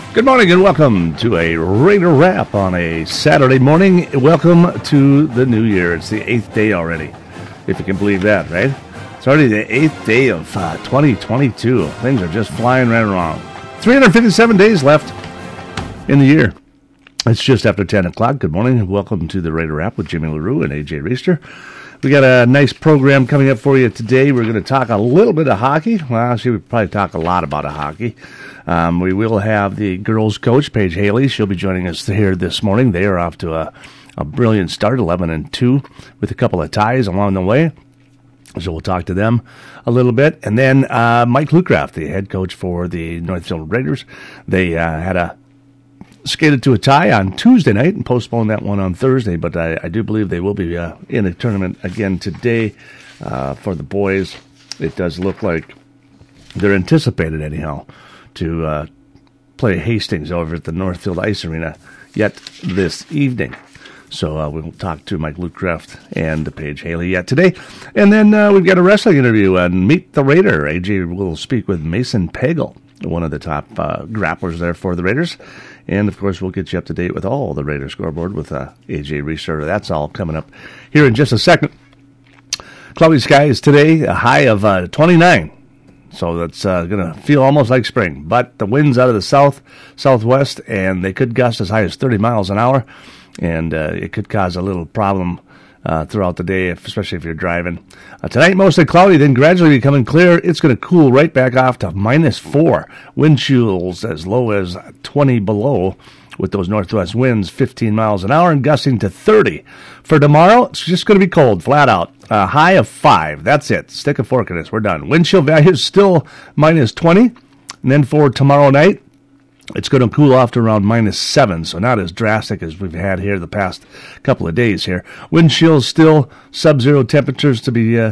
Good morning and welcome to a Raider Wrap on a Saturday morning. Welcome to the new year. It's the 8th day already, if you can believe that, right? It's already the 8th day of 2022. Things are just flying right along. 357 days left in the year. It's just after 10 o'clock. Good morning and welcome to the Raider Wrap with Jimmy LaRue and AJ Reister. We got a nice program coming up for you today. We're going to talk a little bit of hockey. Well, actually, we'll probably talk a lot about hockey. We will have the girls' coach, Paige Haley. She'll be joining us here this morning. They are off to a brilliant start, 11-2, with a couple of ties along the way. So we'll talk to them a little bit. And then Mike Lucraft, the head coach for the Northfield Raiders. They skated to a tie on Tuesday night and postponed that one on Thursday. But I do believe they will be in a tournament again today for the boys. It does look like they're anticipated anyhow to play Hastings over at the Northfield Ice Arena yet this evening. So we'll talk to Mike Lucraft and Paige Haley yet today. And then we've got a wrestling interview and Meet the Raider. AJ will speak with Mason Pagel, one of the top grapplers there for the Raiders. And, of course, we'll get you up to date with all the Raider scoreboard with AJ Reister. That's all coming up here in just a second. Cloudy skies today, a high of 29. So that's going to feel almost like spring. But the winds out of the southwest, and they could gust as high as 30 miles an hour. And it could cause a little problem throughout the day, especially if you're driving. Tonight, mostly cloudy, then gradually becoming clear. It's going to cool right back off to -4. Wind chills as low as 20 below with those northwest winds, 15 miles an hour, and gusting to 30. For tomorrow, it's just going to be cold, flat out. High of 5. That's it. Stick a fork in this. We're done. Wind chill value is still -20. And then for tomorrow night, it's going to cool off to around -7, so not as drastic as we've had here the past couple of days here. Wind chills still sub-zero temperatures to be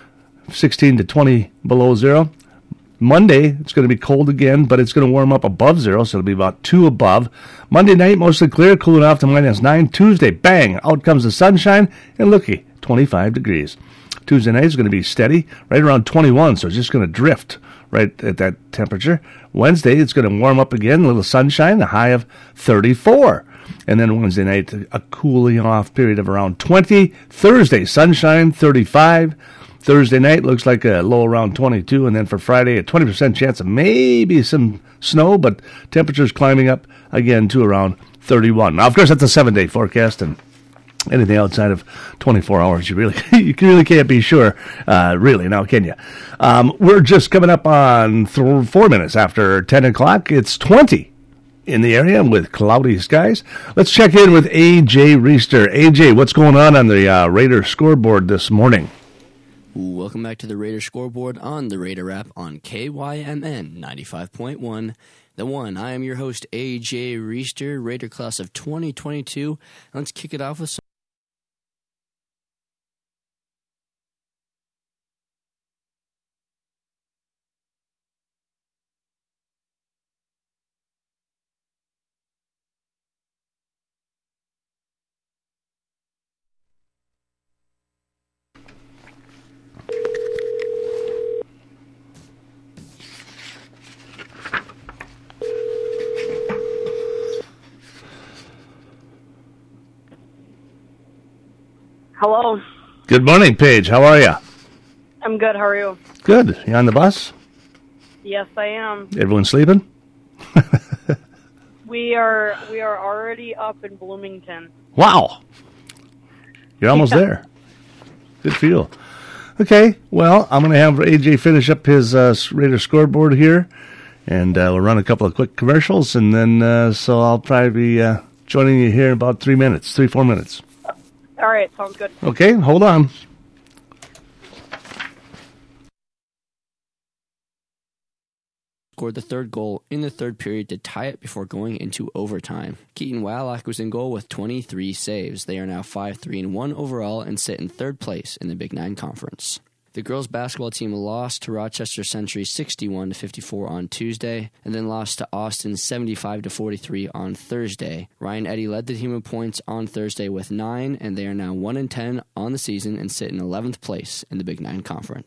16 to 20 below zero. Monday, it's going to be cold again, but it's going to warm up above zero, so it'll be about 2 above. Monday night, mostly clear, cooling off to -9. Tuesday, bang, out comes the sunshine, and looky, 25 degrees. Tuesday night is going to be steady, right around 21, so it's just going to drift right at that temperature. Wednesday, it's going to warm up again, a little sunshine, a high of 34. And then Wednesday night, a cooling off period of around 20. Thursday, sunshine, 35. Thursday night looks like a low around 22. And then for Friday, a 20% chance of maybe some snow, but temperatures climbing up again to around 31. Now, of course, that's a 7-day forecast, and anything outside of 24 hours, you really can't be sure, really, now can you? We're just coming up on 4 minutes after 10 o'clock. It's 20 in the area with cloudy skies. Let's check in with AJ Reister. AJ, what's going on the Raider scoreboard this morning? Welcome back to the Raider scoreboard on the Raider Wrap on KYMN 95.1. The One. I am your host, AJ Reister, Raider class of 2022. Let's kick it off with some. Hello. Good morning, Paige. How are you? I'm good. How are you? Good. You on the bus? Yes, I am. Everyone sleeping? We are already up in Bloomington. Wow. You're almost there. Good for you. Okay, well, I'm going to have AJ finish up his Raider scoreboard here, and we'll run a couple of quick commercials, and then so I'll probably be joining you here in about 4 minutes. All right, sounds good. Okay, hold on. Scored the third goal in the third period to tie it before going into overtime. Keaton Wallach was in goal with 23 saves. They are now 5-3-1 overall and sit in third place in the Big Nine Conference. The girls' basketball team lost to Rochester Century 61-54 on Tuesday, and then lost to Austin 75-43 on Thursday. Ryan Eddy led the team in points on Thursday with 9, and they are now 1-10 on the season and sit in 11th place in the Big Nine Conference.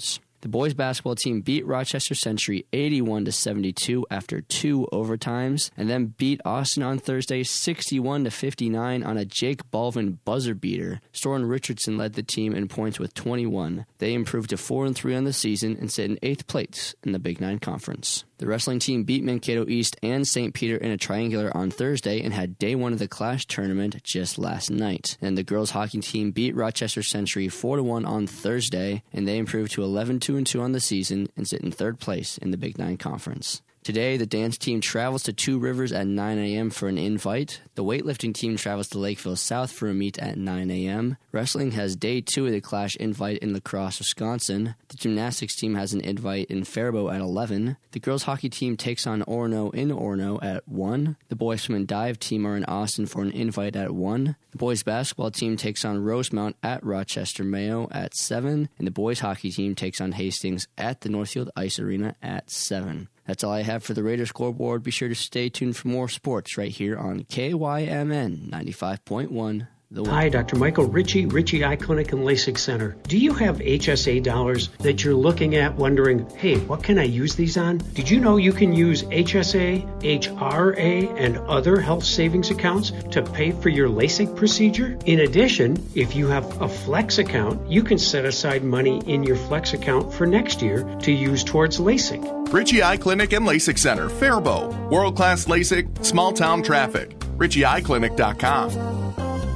The boys basketball team beat Rochester Century 81-72 after 2 overtimes, and then beat Austin on Thursday 61-59 on a Jake Balvin buzzer beater. Storen Richardson led the team in points with 21. They improved to 4-3 on the season and sit in 8th place in the Big 9 Conference. The wrestling team beat Mankato East and St. Peter in a triangular on Thursday and had day 1 of the Clash tournament just last night. And the girls hockey team beat Rochester Century 4-1 on Thursday, and they improved to 11-2 on the season and sit in 3rd place in the Big 9 Conference. Today, the dance team travels to Two Rivers at 9 a.m. for an invite. The weightlifting team travels to Lakeville South for a meet at 9 a.m. Wrestling has day 2 of the Clash invite in La Crosse, Wisconsin. The gymnastics team has an invite in Faribault at 11. The girls hockey team takes on Orono in Orono at 1. The boys swim and dive team are in Austin for an invite at 1. The boys basketball team takes on Rosemount at Rochester Mayo at 7. And the boys hockey team takes on Hastings at the Northfield Ice Arena at 7. That's all I have for the Raider scoreboard. Be sure to stay tuned for more sports right here on KYMN 95.1. Hi, Dr. Michael Ritchie Eye Clinic and LASIK Center. Do you have HSA dollars that you're looking at wondering, hey, what can I use these on? Did you know you can use HSA, HRA, and other health savings accounts to pay for your LASIK procedure? In addition, if you have a Flex account, you can set aside money in your Flex account for next year to use towards LASIK. Ritchie Eye Clinic and LASIK Center, Faribault. World-class LASIK, small-town traffic. RitchieEyeClinic.com.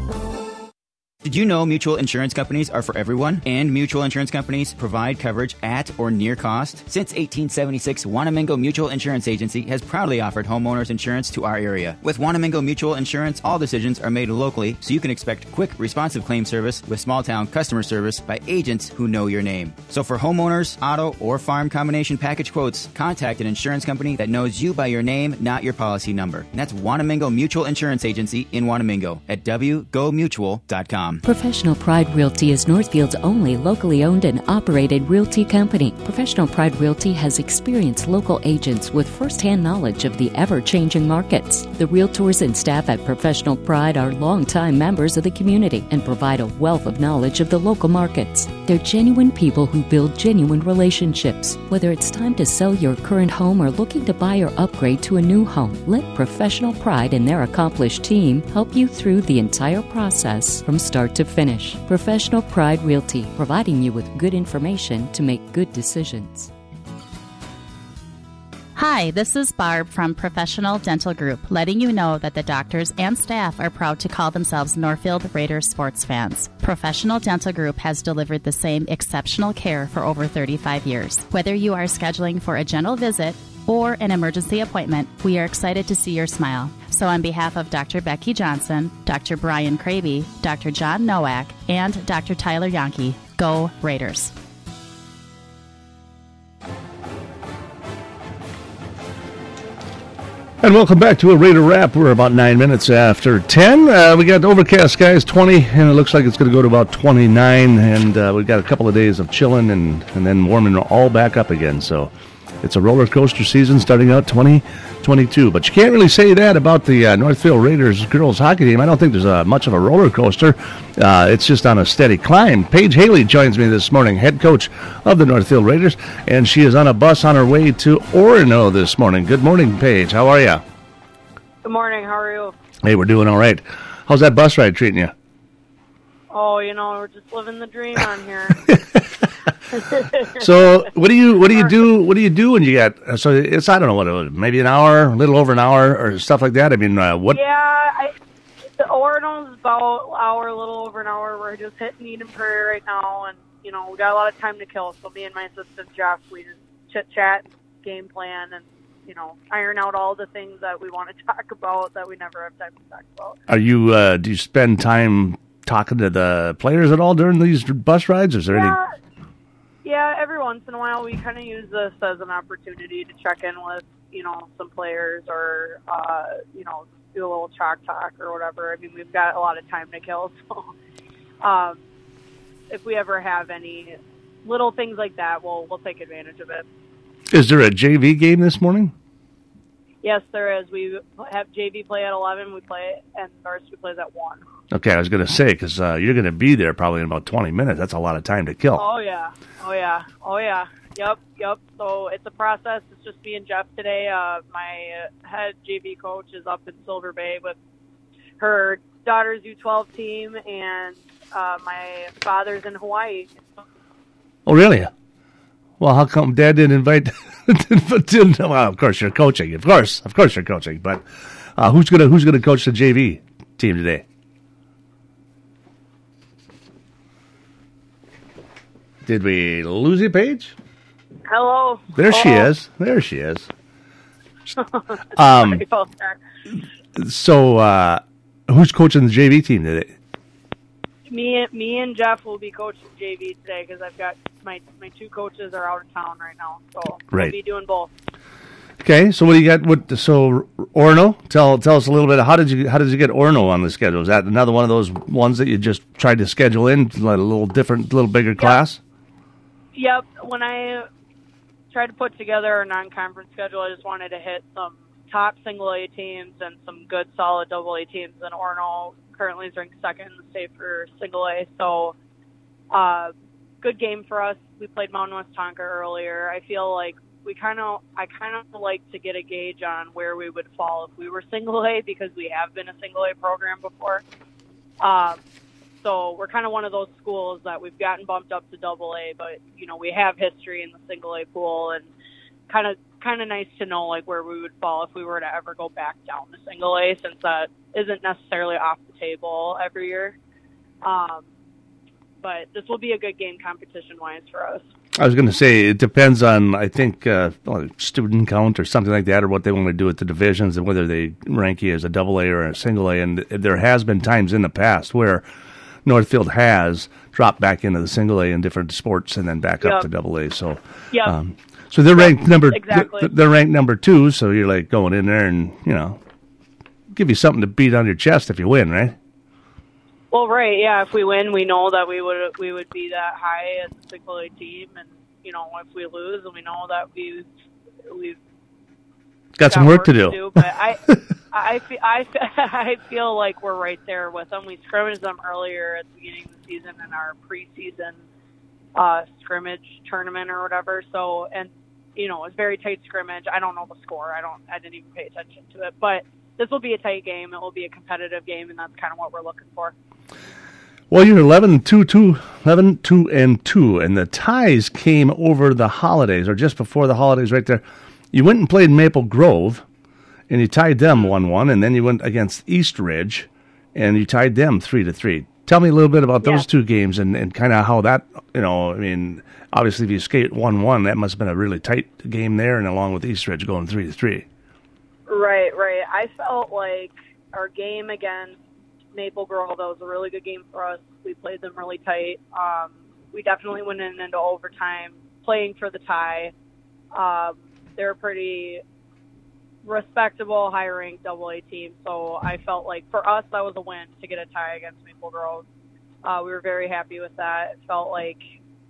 Did you know mutual insurance companies are for everyone? And mutual insurance companies provide coverage at or near cost? Since 1876, Wanamingo Mutual Insurance Agency has proudly offered homeowners insurance to our area. With Wanamingo Mutual Insurance, all decisions are made locally, so you can expect quick, responsive claim service with small-town customer service by agents who know your name. So for homeowners, auto, or farm combination package quotes, contact an insurance company that knows you by your name, not your policy number. And that's Wanamingo Mutual Insurance Agency in Wanamingo at wgomutual.com. Professional Pride Realty is Northfield's only locally owned and operated realty company. Professional Pride Realty has experienced local agents with firsthand knowledge of the ever-changing markets. The realtors and staff at Professional Pride are longtime members of the community and provide a wealth of knowledge of the local markets. They're genuine people who build genuine relationships. Whether it's time to sell your current home or looking to buy or upgrade to a new home, let Professional Pride and their accomplished team help you through the entire process from start to finish. Professional Pride Realty, providing you with good information to make good decisions. Hi, this is Barb from Professional Dental Group, letting you know that the doctors and staff are proud to call themselves Northfield Raiders sports fans. Professional Dental Group has delivered the same exceptional care for over 35 years. Whether you are scheduling for a general visit or an emergency appointment, we are excited to see your smile. So on behalf of Dr. Becky Johnson, Dr. Brian Kraby, Dr. John Nowak, and Dr. Tyler Yonke, go Raiders. And welcome back to a Raider Wrap. We're about 9 minutes after 10. We got overcast skies, 20, and it looks like it's going to go to about 29. And we've got a couple of days of chilling and then warming all back up again. So it's a roller coaster season starting out 2022. But you can't really say that about the Northfield Raiders girls hockey team. I don't think there's much of a roller coaster. It's just on a steady climb. Paige Haley joins me this morning, head coach of the Northfield Raiders, and she is on a bus on her way to Orono this morning. Good morning, Paige. How are you? Good morning. How are you? Hey, we're doing all right. How's that bus ride treating you? Oh, we're just living the dream on here. So what do you do when you get, so it's, I don't know what it was, maybe an hour, a little over an hour or stuff like that? I mean, what? Yeah, the Orono's about an hour, a little over an hour. We're just hitting Eden Prairie right now, and we got a lot of time to kill. So me and my assistant Jeff, we just chit chat, game plan, and iron out all the things that we want to talk about that we never have time to talk about. Are you do you spend time talking to the players at all during these bus rides? Is there any? Yeah, every once in a while we kind of use this as an opportunity to check in with, some players or, do a little chalk talk or whatever. I mean, we've got a lot of time to kill, so if we ever have any little things like that, we'll take advantage of it. Is there a JV game this morning? Yes, there is. We have JV play at 11, and varsity plays at 1. Okay, I was going to say, because you're going to be there probably in about 20 minutes. That's a lot of time to kill. Oh, yeah. Yep. So it's a process. It's just me and Jeff today. My head JV coach is up in Silver Bay with her daughter's U12 team, and my father's in Hawaii. Oh, really? Well, how come Dad didn't invite? Well, of course you're coaching. Of course you're coaching. But who's gonna coach the JV team today? Did we lose you, Paige? Hello. There she is. Sorry about that. So, who's coaching the JV team today? Me and Jeff will be coaching JV today because I've got my two coaches are out of town right now, so we'll be doing both. Okay, so what do you got? So Orono, tell us a little bit. How did you get Orono on the schedule? Is that another one of those ones that you just tried to schedule in, like a little different, little bigger class? Yep. When I tried to put together a non-conference schedule, I just wanted to hit some top single A teams and some good solid double A teams. And Orono currently is ranked second in the state for single A, so good game for us. We played Mountain West Tonka earlier. I feel like I kind of like to get a gauge on where we would fall if we were single A, because we have been a single A program before. So we're kind of one of those schools that we've gotten bumped up to double A, but we have history in the single A pool, and kind of nice to know like where we would fall if we were to ever go back down to single A, since that isn't necessarily off the table every year. But this will be a good game competition-wise for us. I was going to say, it depends on, I think, student count or something like that, or what they want to do with the divisions, and whether they rank you as a double A or a single A. And there has been times in the past where Northfield has dropped back into the single A in different sports and then back up to double A. So, so they're ranked they're ranked number 2. So you're like going in there and give you something to beat on your chest if you win, right? Well, right, yeah. If we win, we know that we would be that high as a single A team, and if we lose, then we know that we've got some work to do. But I feel like we're right there with them. We scrimmaged them earlier at the beginning of the season in our preseason scrimmage tournament or whatever. So, and it was very tight scrimmage. I don't know the score. I didn't even pay attention to it, but this will be a tight game. It will be a competitive game, and that's kind of what we're looking for. Well, you're 11-2, and the ties came over the holidays, or just before the holidays right there. You went and played Maple Grove, and you tied them 1-1, and then you went against East Ridge, and you tied them 3-3. Tell me a little bit about those two games and kind of how that, obviously if you skate 1-1, that must have been a really tight game there, and along with East Ridge going 3-3. Right. I felt like our game against Maple Grove, that was a really good game for us. We played them really tight. We definitely went into overtime playing for the tie. They're a pretty respectable, high-ranked AA team, so I felt like for us that was a win to get a tie against Maple Grove. We were very happy with that. It felt like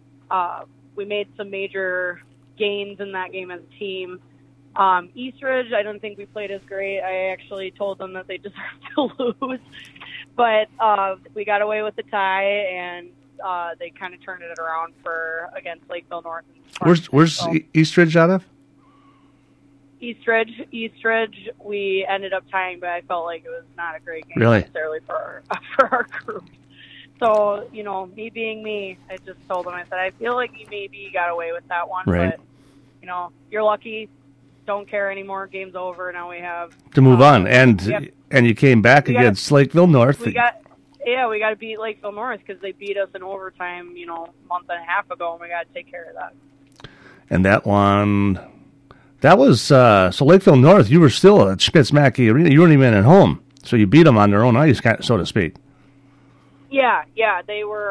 we made some major gains in that game as a team. East Ridge, I don't think we played as great. I actually told them that they deserved to lose, but we got away with the tie, and they kind of turned it around against Lakeville North. Where's East Ridge out of? East Ridge, we ended up tying, but I felt like it was not a great game necessarily for our group. So, me being me, I just told them, I said, I feel like you maybe got away with that one, but, you're lucky. Don't care anymore. Game's over. Now we have to move on, and you came back against Lakeville North. We got to beat Lakeville North because they beat us in overtime, a month and a half ago, and we got to take care of that. And that one, that was so Lakeville North. You were still at Spitz Mackey Arena. You weren't even at home, so you beat them on their own ice, so to speak. Yeah, they were,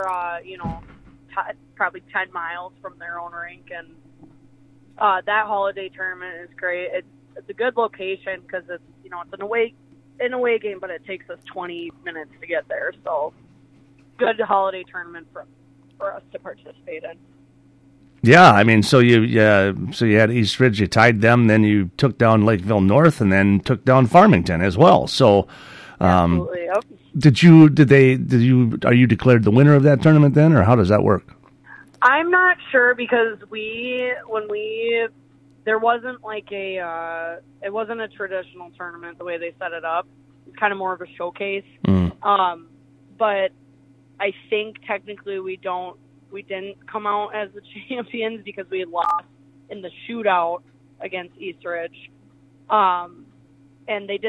probably 10 miles from their own rink, and that holiday tournament is great. It's a good location because it's it's an away game, but it takes us 20 minutes to get there. So good holiday tournament for us to participate in. Yeah, I mean, so you had East Ridge, you tied them, then you took down Lakeville North, and then took down Farmington as well. So, absolutely, yep. Are you declared the winner of that tournament then, or how does that work? I'm not sure because there wasn't like it wasn't a traditional tournament the way they set it up. It's kind of more of a showcase. But I think technically we didn't come out as the champions because we had lost in the shootout against Eastridge. And they did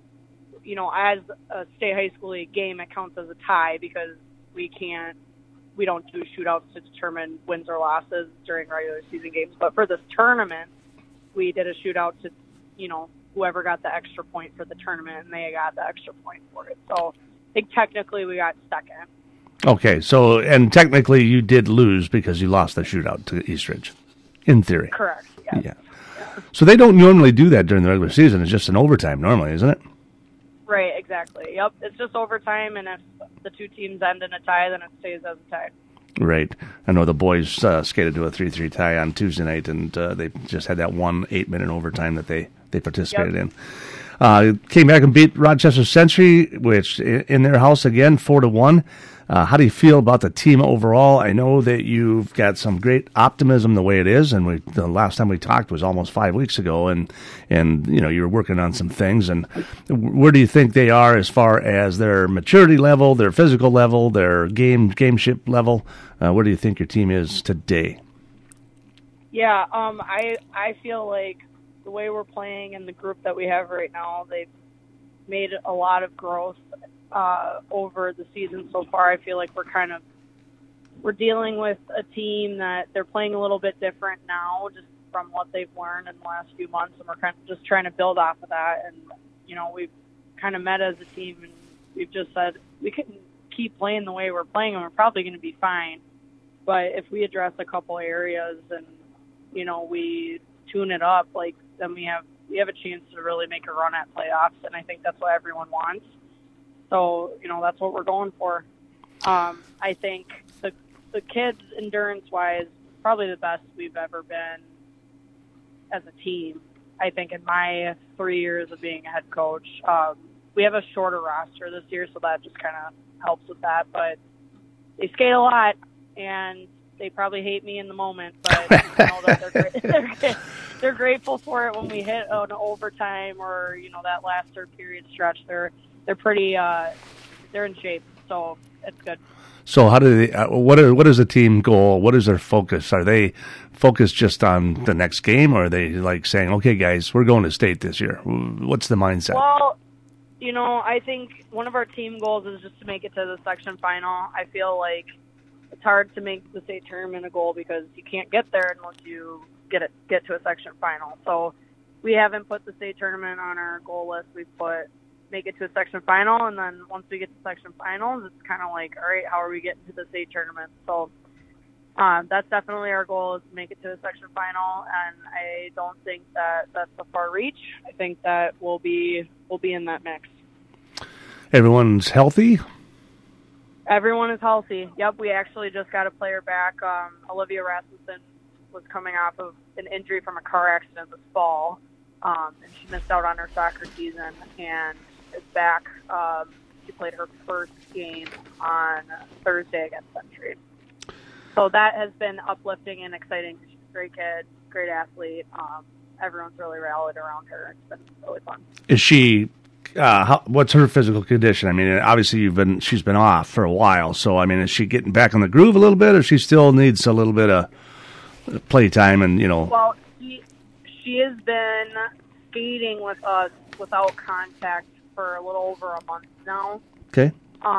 as a state high school league game, it counts as a tie because we don't do shootouts to determine wins or losses during regular season games. But for this tournament, we did a shootout to, whoever got the extra point for the tournament, and they got the extra point for it. So I think technically we got second. Okay, so, and technically you did lose because you lost the shootout to Eastridge, in theory. Correct, yes. Yeah. So they don't normally do that during the regular season. It's just an overtime normally, isn't it? Right, exactly. Yep, it's just overtime, and if the two teams end in a tie, then it stays as a tie. Right. I know the boys skated to a 3-3 tie on Tuesday night, and they just had that 1 8-minute overtime that they participated in. Came back and beat Rochester Century, which in their house again, 4-1. How do you feel about the team overall? I know that you've got some great optimism the way it is, and the last time we talked was almost 5 weeks ago, and you were working on some things. And where do you think they are as far as their maturity level, their physical level, their gameship level? Where do you think your team is today? Yeah, I feel like the way we're playing and the group that we have right now, they've made a lot of growth over the season so far. I feel like we're dealing with a team that they're playing a little bit different now, just from what they've learned in the last few months, and we're kind of just trying to build off of that. And we've kind of met as a team, and we've just said we can keep playing the way we're playing, and we're probably going to be fine. But if we address a couple areas and we tune it up, then we have a chance to really make a run at playoffs, and I think that's what everyone wants. So, that's what we're going for. I think the kids, endurance-wise, probably the best we've ever been as a team. I think in my 3 years of being a head coach, we have a shorter roster this year, so that just kind of helps with that. But they skate a lot, and they probably hate me in the moment, but I know that they're grateful for it when we hit an overtime or, that last third period stretch. They're pretty, they're in shape, so it's good. So how do they, what is the team goal? What is their focus? Are they focused just on the next game, or are they saying, okay, guys, we're going to state this year? What's the mindset? Well, I think one of our team goals is just to make it to the section final. I feel like it's hard to make the state tournament a goal because you can't get there unless you get to a section final. So we haven't put the state tournament on our goal list. We've put make it to a section final, and then once we get to section finals, it's kind of all right, how are we getting to the state tournament? So that's definitely our goal, is to make it to a section final, and I don't think that that's a far reach. I think that we'll be in that mix. Everyone's healthy? Everyone is healthy. Yep, we actually just got a player back. Olivia Rasmussen was coming off of an injury from a car accident this fall, and she missed out on her soccer season, and is back. She played her first game on Thursday against Century. So that has been uplifting and exciting. She's a great kid, great athlete. Everyone's really rallied around her. It's been really fun. Is she, what's her physical condition? I mean, obviously she's been off for a while. So, I mean, is she getting back on the groove a little bit, or she still needs a little bit of play time and, Well, she has been skating with us without contact for a little over a month now. Okay.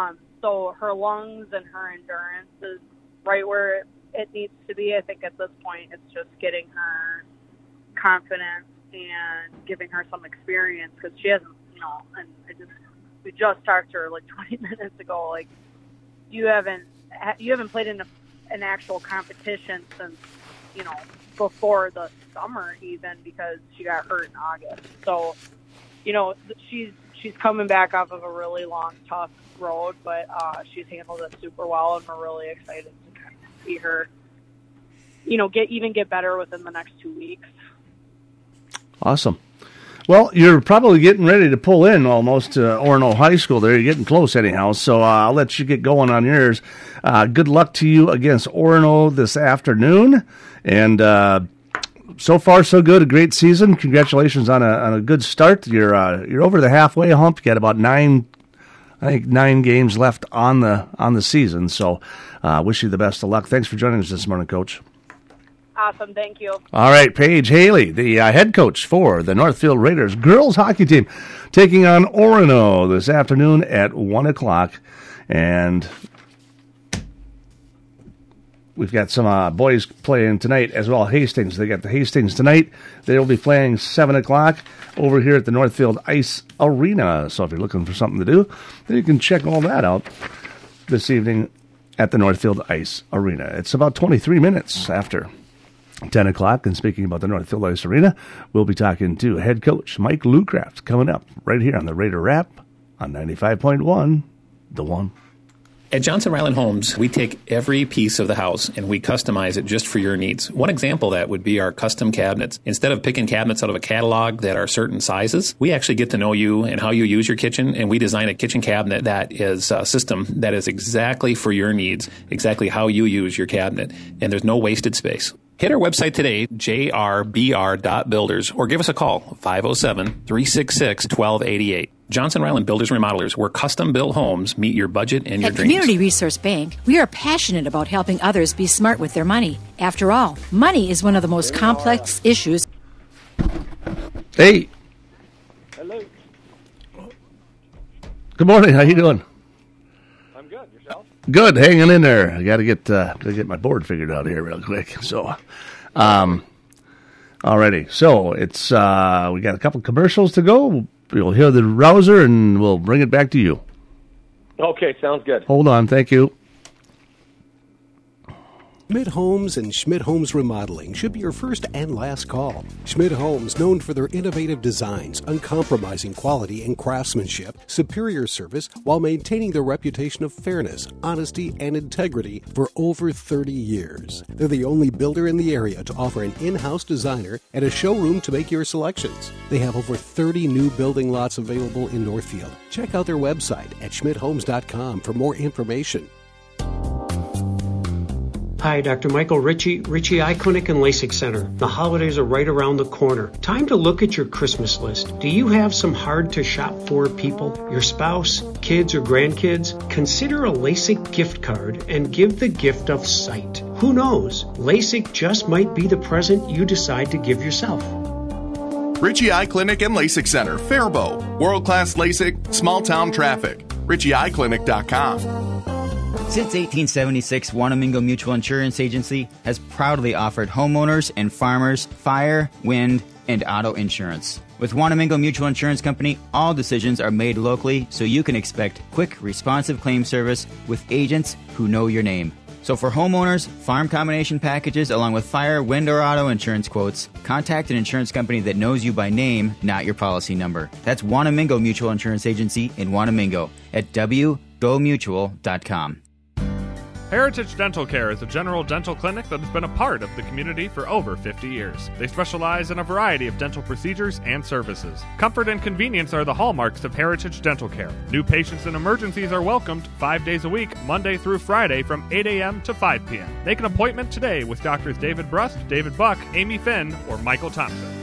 So her lungs and her endurance is right where it needs to be. I think at this point it's just getting her confidence and giving her some experience, because she hasn't, and we just talked to her 20 minutes ago. You haven't played in an actual competition since, before the summer even, because she got hurt in August. So, she's coming back off of a really long, tough road, but she's handled it super well, and we're really excited to kind of see her, get better within the next 2 weeks. Awesome. Well, you're probably getting ready to pull in almost to Orono High School there. You're getting close anyhow, so I'll let you get going on yours. Good luck to you against Orono this afternoon. And so far, so good. A great season. Congratulations on a good start. You're over the halfway hump. You got about 9 games left on the season. So wish you the best of luck. Thanks for joining us this morning, Coach. Awesome, thank you. All right, Paige Haley, the head coach for the Northfield Raiders girls hockey team, taking on Orono this afternoon at 1 o'clock. And we've got some boys playing tonight as well. Hastings, they got the Hastings tonight. They'll be playing 7 o'clock over here at the Northfield Ice Arena. So if you're looking for something to do, then you can check all that out this evening at the Northfield Ice Arena. It's about 23 minutes after 10 o'clock, and speaking about the Northfield Ice Arena, we'll be talking to head coach Mike Lucraft coming up right here on the Raider Wrap on 95.1, The One. At Johnson Ryland Homes, we take every piece of the house and we customize it just for your needs. One example of that would be our custom cabinets. Instead of picking cabinets out of a catalog that are certain sizes, we actually get to know you and how you use your kitchen, and we design a kitchen cabinet that is a system that is exactly for your needs, exactly how you use your cabinet, and there's no wasted space. Hit our website today, jrbr.builders, or give us a call, 507-366-1288. Johnson Ryland Builders Remodelers, where custom-built homes meet your budget and your At dreams. Community Resource Bank, we are passionate about helping others be smart with their money. After all, money is one of the most complex issues. Hey. Hello. Good morning. How you doing? I'm good. Yourself? Good. Hanging in there. I got to get my board figured out here real quick. So, alrighty. So it's we got a couple commercials to go. You'll hear the rouser, and we'll bring it back to you. Okay, sounds good. Hold on. Thank you. Schmidt Homes and Schmidt Homes Remodeling should be your first and last call. Schmidt Homes, known for their innovative designs, uncompromising quality and craftsmanship, superior service, while maintaining their reputation of fairness, honesty, and integrity for over 30 years. They're the only builder in the area to offer an in-house designer and a showroom to make your selections. They have over 30 new building lots available in Northfield. Check out their website at schmidthomes.com for more information. Hi, Dr. Michael Ritchie, Ritchie Eye Clinic and LASIK Center. The holidays are right around the corner. Time to look at your Christmas list. Do you have some hard-to-shop-for people? Your spouse, kids, or grandkids? Consider a LASIK gift card and give the gift of sight. Who knows? LASIK just might be the present you decide to give yourself. Ritchie Eye Clinic and LASIK Center, Faribault. World-class LASIK, small-town traffic. RitchieEyeClinic.com. Since 1876, Wanamingo Mutual Insurance Agency has proudly offered homeowners and farmers fire, wind, and auto insurance. With Wanamingo Mutual Insurance Company, all decisions are made locally, so you can expect quick, responsive claim service with agents who know your name. So for homeowners, farm combination packages, along with fire, wind, or auto insurance quotes, contact an insurance company that knows you by name, not your policy number. That's Wanamingo Mutual Insurance Agency in Wanamingo at wgomutual.com. Heritage Dental Care is a general dental clinic that has been a part of the community for over 50 years. They specialize in a variety of dental procedures and services. Comfort and convenience are the hallmarks of Heritage Dental Care. New patients and emergencies are welcomed 5 days a week, Monday through Friday from 8 a.m. to 5 p.m. Make an appointment today with Drs. David Brust, David Buck, Amy Finn, or Michael Thompson.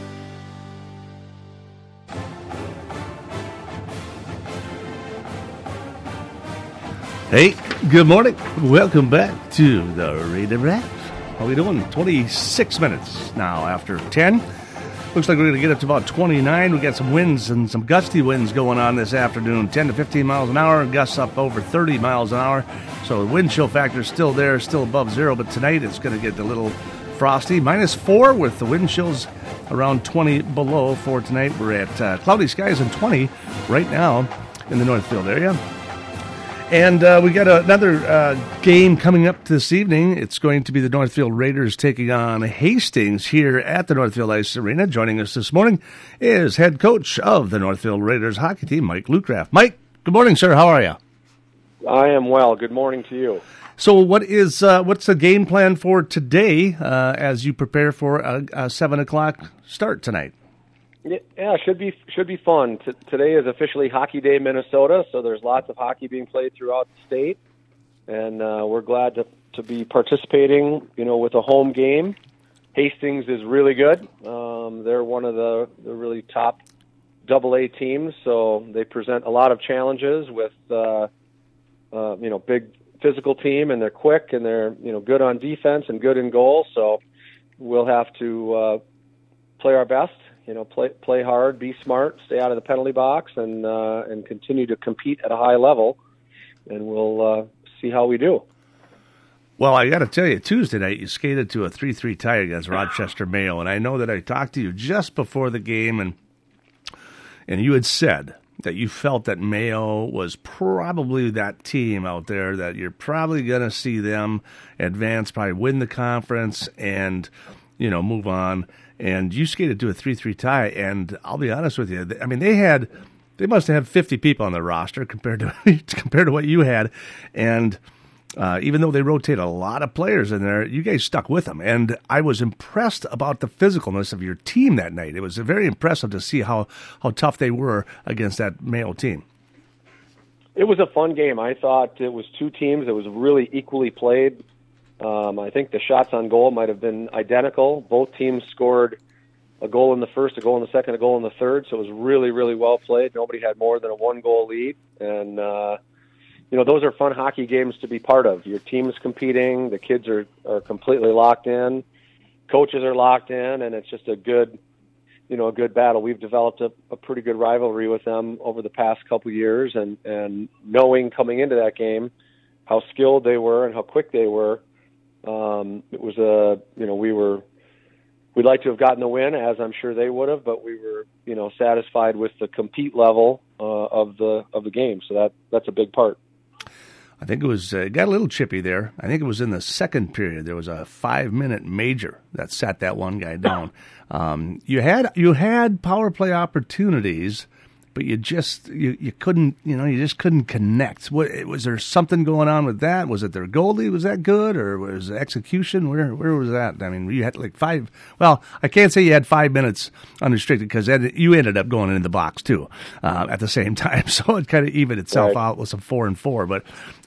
Hey, good morning. Welcome back to the Raider Wrap. How are we doing? 26 minutes now after 10. Looks like we're going to get up to about 29. We got some winds and some gusty winds going on this afternoon. 10 to 15 miles an hour, gusts up over 30 miles an hour. So the wind chill factor is still there, still above zero. But tonight it's going to get a little frosty. -4 with the wind chills around 20 below for tonight. We're at cloudy skies and 20 right now in the Northfield area. And we got another game coming up this evening. It's going to be the Northfield Raiders taking on Hastings here at the Northfield Ice Arena. Joining us this morning is head coach of the Northfield Raiders hockey team, Mike Lucraft. Mike, good morning, sir. How are you? I am well. Good morning to you. So what's the game plan for today as you prepare for a 7 o'clock start tonight? Yeah, should be fun. Today is officially Hockey Day, Minnesota, so there's lots of hockey being played throughout the state, and we're glad to be participating. With a home game. Hastings is really good. They're one of the really top AA teams, so they present a lot of challenges with big physical team, and they're quick and they're good on defense and good in goal. So we'll have to play our best. Play hard, be smart, stay out of the penalty box, and continue to compete at a high level. And we'll see how we do. Well, I got to tell you, Tuesday night you skated to a 3-3 tie against Rochester Mayo, and I know that I talked to you just before the game, and you had said that you felt that Mayo was probably that team out there that you're probably going to see them advance, probably win the conference, and move on. And you skated to a 3-3 tie, and I'll be honest with you, I mean they must have had 50 people on the roster compared to what you had, and. Even though they rotate a lot of players in there, you guys stuck with them. And I was impressed about the physicalness of your team that night. It was very impressive to see how tough they were against that Mayo team. It was a fun game. I thought it was two teams that was really equally played. I think the shots on goal might have been identical. Both teams scored a goal in the first, a goal in the second, a goal in the third. So it was really, really well played. Nobody had more than a one-goal lead. And, those are fun hockey games to be part of. Your team is competing. The kids are completely locked in. Coaches are locked in, and it's just a good battle. We've developed a pretty good rivalry with them over the past couple years, and knowing coming into that game how skilled they were and how quick they were, it was we'd like to have gotten the win, as I'm sure they would have, but we were, satisfied with the compete level of the game. So that's a big part. I think it was got a little chippy there. I think it was in the second period. There was a 5-minute major that sat that one guy down. You had power play opportunities, but you couldn't you just couldn't connect. Was there something going on with that? Was it their goalie was that good, or was the execution? Where was that? I mean, you had like 5. Well, I can't say you had 5 minutes unrestricted because you ended up going into the box too at the same time, so it kind of evened itself out with some 4-4. But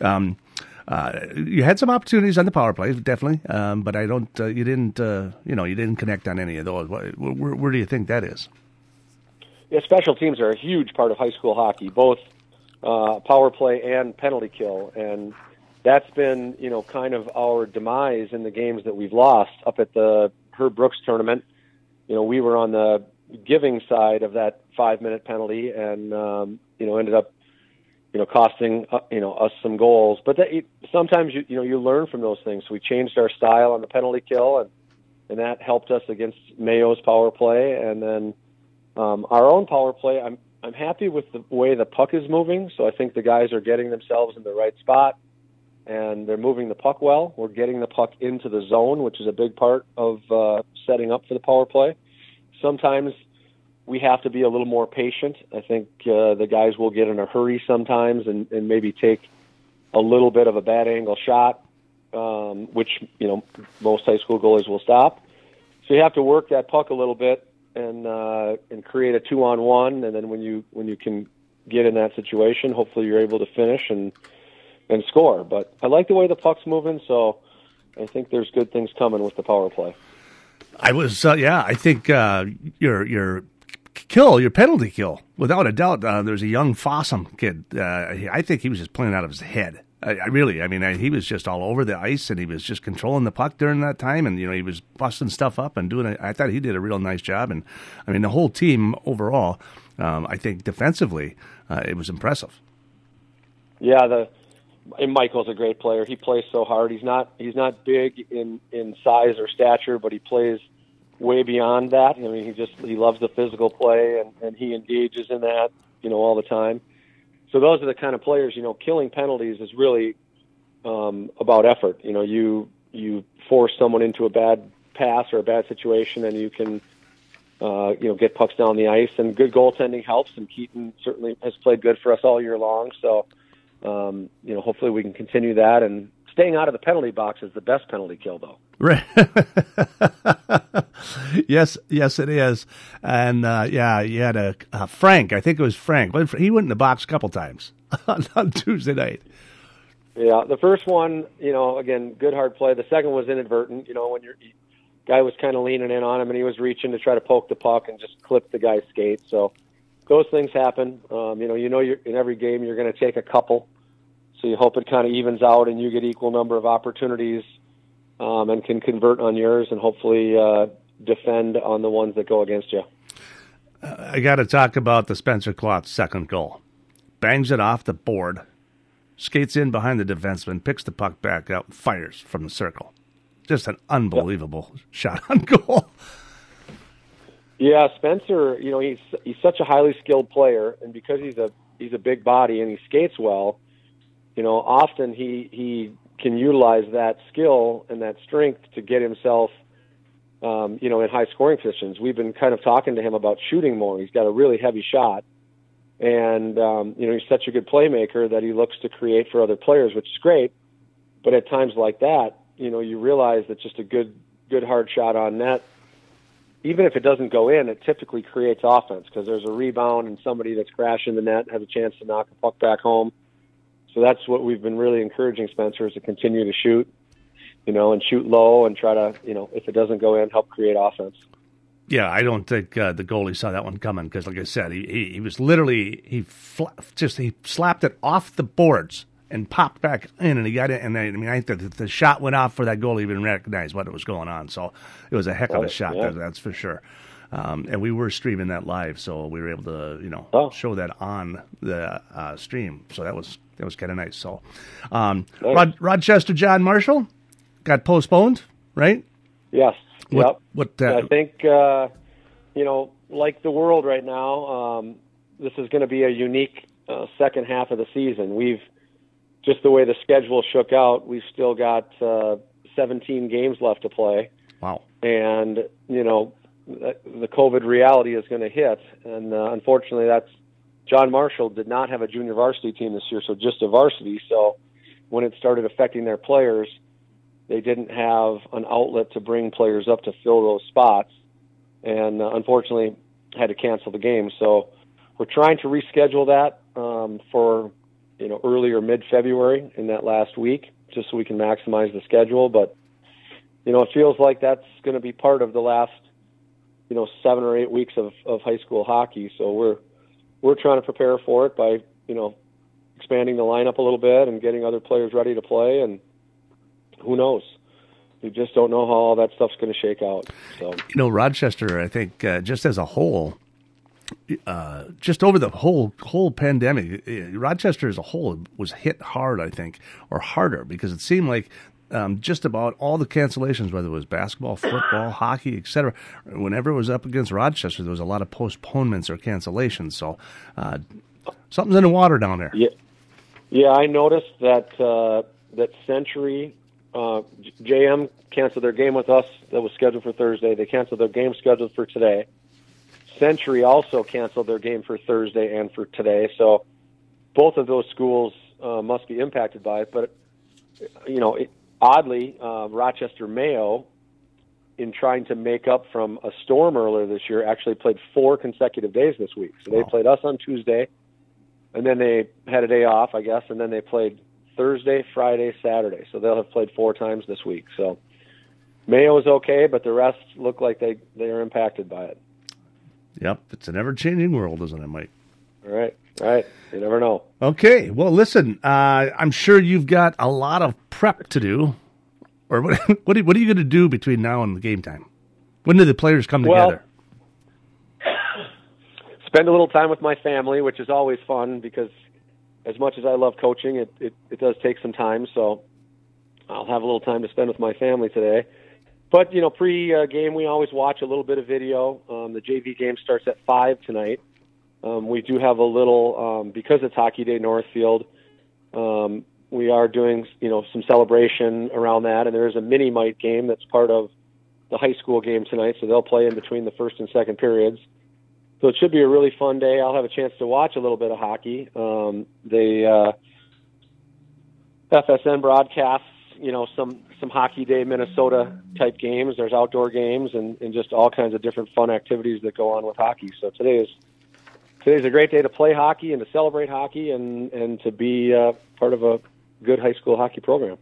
you had some opportunities on the power play, definitely, but I don't. You didn't connect on any of those. Where do you think that is? Yeah, special teams are a huge part of high school hockey, both power play and penalty kill, and that's been kind of our demise in the games that we've lost. Up at the Herb Brooks tournament, we were on the giving side of that 5-minute penalty, and ended up costing us some goals. But sometimes you learn from those things. So we changed our style on the penalty kill, and that helped us against Mayo's power play, and then. Our own power play, I'm happy with the way the puck is moving, so I think the guys are getting themselves in the right spot, and they're moving the puck well. We're getting the puck into the zone, which is a big part of setting up for the power play. Sometimes we have to be a little more patient. I think the guys will get in a hurry sometimes and maybe take a little bit of a bad angle shot, which most high school goalies will stop. So you have to work that puck a little bit. And create a 2-on-1, and then when you can get in that situation, hopefully you're able to finish and score. But I like the way the puck's moving, so I think there's good things coming with the power play. I think your penalty kill, without a doubt. There's a young Fossum kid. I think he was just playing out of his head. He was just all over the ice, and he was just controlling the puck during that time, and he was busting stuff up and doing it. I thought he did a real nice job, and the whole team overall, I think defensively, it was impressive. Yeah, and Michael's a great player. He plays so hard. He's not big in size or stature, but he plays way beyond that. He loves the physical play, and he engages in that all the time. So those are the kind of players, killing penalties is really about effort. You force someone into a bad pass or a bad situation, and you can, get pucks down the ice. And good goaltending helps, and Keaton certainly has played good for us all year long. So, hopefully we can continue that. And staying out of the penalty box is the best penalty kill, though. Right. Yes, it is. And you had a Frank. I think it was Frank. He went in the box a couple times on Tuesday night. Yeah, the first one, again, good hard play. The second was inadvertent. When your guy was kind of leaning in on him and he was reaching to try to poke the puck and just clip the guy's skate. So those things happen. You're in every game you're going to take a couple. So you hope it kind of evens out and you get equal number of opportunities and can convert on yours and hopefully defend on the ones that go against you. I got to talk about the Spencer Klotz second goal. Bangs it off the board, skates in behind the defenseman, picks the puck back up, fires from the circle. Just an unbelievable shot on goal. Yeah, Spencer, he's such a highly skilled player, and because he's a big body and he skates well, often he can utilize that skill and that strength to get himself, in high scoring positions. We've been kind of talking to him about shooting more. He's got a really heavy shot, and he's such a good playmaker that he looks to create for other players, which is great. But at times like that, you realize that just a good hard shot on net, even if it doesn't go in, it typically creates offense because there's a rebound and somebody that's crashing the net has a chance to knock the puck back home. So that's what we've been really encouraging Spencer is to continue to shoot, and shoot low and try to, if it doesn't go in, help create offense. Yeah, I don't think the goalie saw that one coming because, like I said, he was literally he slapped it off the boards and popped back in, and he got it. And I think the shot went off for that goalie even recognized what was going on. So it was a heck of a shot, that's for sure. And we were streaming that live, so we were able to show that on the stream. So that was kind of nice. So Rochester John Marshall got postponed, right? Yes. What I think like the world right now, this is going to be a unique second half of the season. Just the way the schedule shook out, we've still got 17 games left to play. Wow. And, the COVID reality is going to hit. And unfortunately, John Marshall did not have a junior varsity team this year, so just a varsity. So when it started affecting their players, they didn't have an outlet to bring players up to fill those spots. And unfortunately, had to cancel the game. So we're trying to reschedule that for early or mid-February in that last week, just so we can maximize the schedule. But, it feels like that's going to be part of the last, 7 or 8 weeks of high school hockey. So we're trying to prepare for it by, expanding the lineup a little bit and getting other players ready to play. And who knows? We just don't know how all that stuff's going to shake out. So, Rochester, I think, just as a whole, just over the whole pandemic, Rochester as a whole was hit hard, I think, or harder, because it seemed like just about all the cancellations, whether it was basketball, football, hockey, etc., whenever it was up against Rochester, there was a lot of postponements or cancellations. So something's in the water down there. Yeah, I noticed that Century, JM canceled their game with us that was scheduled for Thursday. They canceled their game scheduled for today. Century also canceled their game for Thursday and for today. So both of those schools must be impacted by it. But, oddly, Rochester Mayo, in trying to make up from a storm earlier this year, actually played 4 consecutive days this week. So they played us on Tuesday, and then they had a day off, I guess, and then they played Thursday, Friday, Saturday. So they'll have played 4 times this week. So Mayo is okay, but the rest look like they are impacted by it. Yep, it's an ever-changing world, isn't it, Mike? Right. You never know. Okay, well, listen, I'm sure you've got a lot of prep to do. Or what are you going to do between now and the game time? When do the players come together? Spend a little time with my family, which is always fun because as much as I love coaching, it does take some time. So I'll have a little time to spend with my family today. But, pre-game, we always watch a little bit of video. The JV game starts at 5 tonight. We do have a little, because it's Hockey Day Northfield, we are doing, some celebration around that. And there is a mini-mite game that's part of the high school game tonight. So they'll play in between the first and second periods. So it should be a really fun day. I'll have a chance to watch a little bit of hockey. FSN broadcasts, some Hockey Day Minnesota type games. There's outdoor games and just all kinds of different fun activities that go on with hockey. So today's a great day to play hockey and to celebrate hockey and to be part of a good high school hockey program.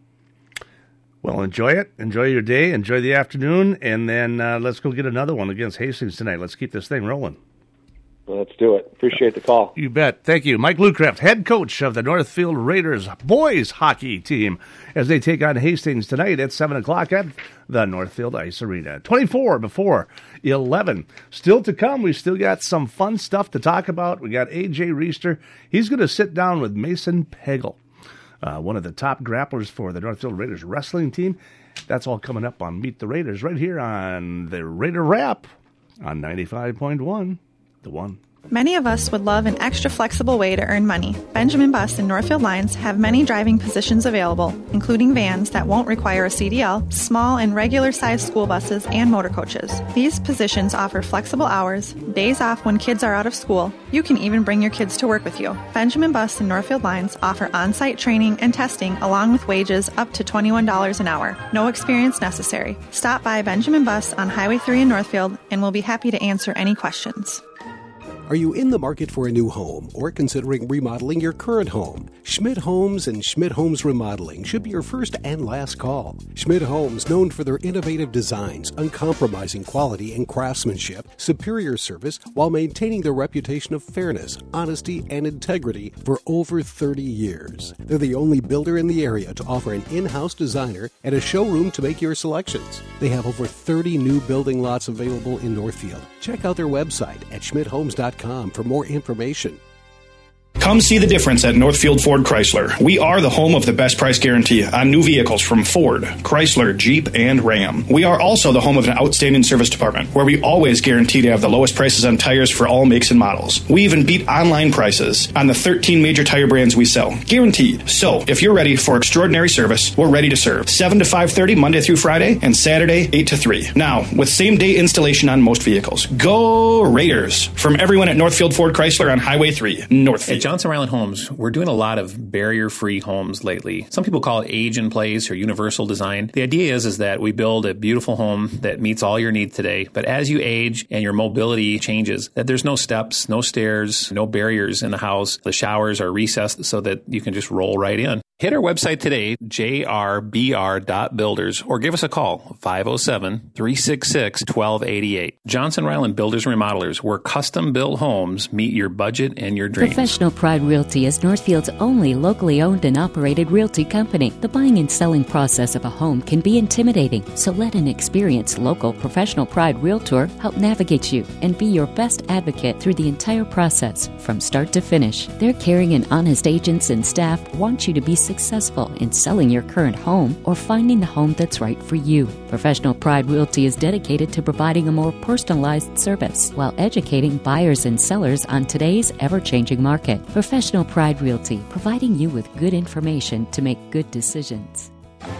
Well, enjoy it. Enjoy your day. Enjoy the afternoon. And then let's go get another one against Hastings tonight. Let's keep this thing rolling. Well, let's do it. Appreciate the call. You bet. Thank you. Mike Lucraft, head coach of the Northfield Raiders boys hockey team, as they take on Hastings tonight at 7 o'clock at the Northfield Ice Arena. 24 before 11. Still to come. We still got some fun stuff to talk about. We got A.J. Reister. He's going to sit down with Mason Pagel, one of the top grapplers for the Northfield Raiders wrestling team. That's all coming up on Meet the Raiders right here on the Raider Wrap on 95.1, The One. Many of us would love an extra flexible way to earn money. Benjamin Bus and Northfield Lines have many driving positions available, including vans that won't require a CDL, small and regular-sized school buses, and motor coaches. These positions offer flexible hours, days off when kids are out of school. You can even bring your kids to work with you. Benjamin Bus and Northfield Lines offer on-site training and testing along with wages up to $21 an hour. No experience necessary. Stop by Benjamin Bus on Highway 3 in Northfield and we'll be happy to answer any questions. Are you in the market for a new home or considering remodeling your current home? Schmidt Homes and Schmidt Homes Remodeling should be your first and last call. Schmidt Homes, known for their innovative designs, uncompromising quality and craftsmanship, superior service, while maintaining their reputation of fairness, honesty, and integrity for over 30 years. They're the only builder in the area to offer an in-house designer and a showroom to make your selections. They have over 30 new building lots available in Northfield. Check out their website at schmidthomes.com for more information. Come see the difference at Northfield Ford Chrysler. We are the home of the best price guarantee on new vehicles from Ford, Chrysler, Jeep, and Ram. We are also the home of an outstanding service department where we always guarantee to have the lowest prices on tires for all makes and models. We even beat online prices on the 13 major tire brands we sell. Guaranteed. So, if you're ready for extraordinary service, we're ready to serve. 7 to 5:30 Monday through Friday and Saturday 8 to 3. Now, with same-day installation on most vehicles. Go Raiders! From everyone at Northfield Ford Chrysler on Highway 3, Northfield. At Johnson Ryland Homes, we're doing a lot of barrier-free homes lately. Some people call it age in place or universal design. The idea is that we build a beautiful home that meets all your needs today, but as you age and your mobility changes, that there's no steps, no stairs, no barriers in the house. The showers are recessed so that you can just roll right in. Hit our website today, jrbr.builders, or give us a call, 507-366-1288. Johnson Ryland Builders and Remodelers, where custom-built homes meet your budget and your dreams. Professional Pride Realty is Northfield's only locally owned and operated realty company. The buying and selling process of a home can be intimidating, so let an experienced local Professional Pride Realtor help navigate you and be your best advocate through the entire process from start to finish. Their caring and honest agents and staff want you to be successful in selling your current home or finding the home that's right for you. Professional Pride Realty is dedicated to providing a more personalized service while educating buyers and sellers on today's ever-changing market. Professional Pride Realty, providing you with good information to make good decisions.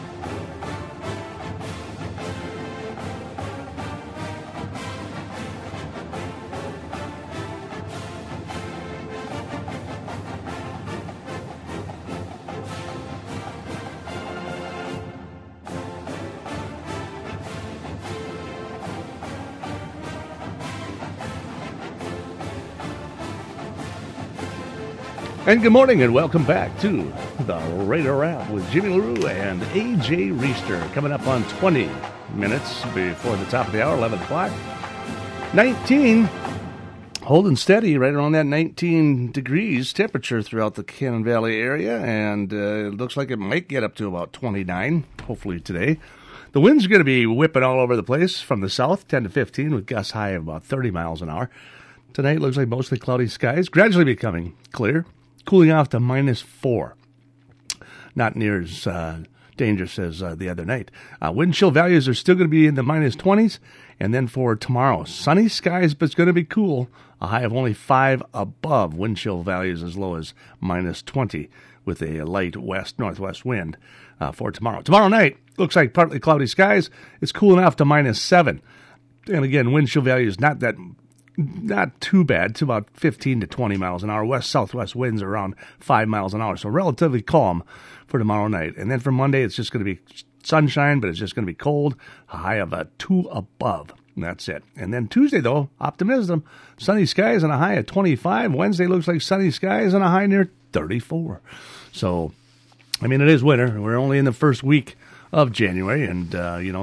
And good morning and welcome back to the Raider Wrap with Jimmy LaRue and A.J. Reister, coming up on 20 minutes before the top of the hour, 11 o'clock. 19, holding steady right around that 19 degrees temperature throughout the Cannon Valley area, and it looks like it might get up to about 29, hopefully today. The winds are going to be whipping all over the place from the south, 10 to 15, with gusts high of about 30 miles an hour. Tonight looks like mostly cloudy skies, gradually becoming clear. Cooling off to -4. Not near as dangerous as the other night. Wind chill values are still going to be in the -20s. And then for tomorrow, sunny skies, but it's going to be cool. A high of only 5 above. Wind chill values as low as -20 with a light west-northwest wind for tomorrow. Tomorrow night, looks like partly cloudy skies. It's cooling off to -7. And again, wind chill values not that not too bad. It's about 15 to 20 miles an hour. West-southwest winds are around 5 miles an hour, so relatively calm for tomorrow night. And then for Monday, it's just going to be sunshine, but it's just going to be cold, a high of a 2 above. And that's it. And then Tuesday, though, optimism. Sunny skies and a high of 25. Wednesday looks like sunny skies and a high near 34. So, I mean, it is winter. We're only in the first week of January, and,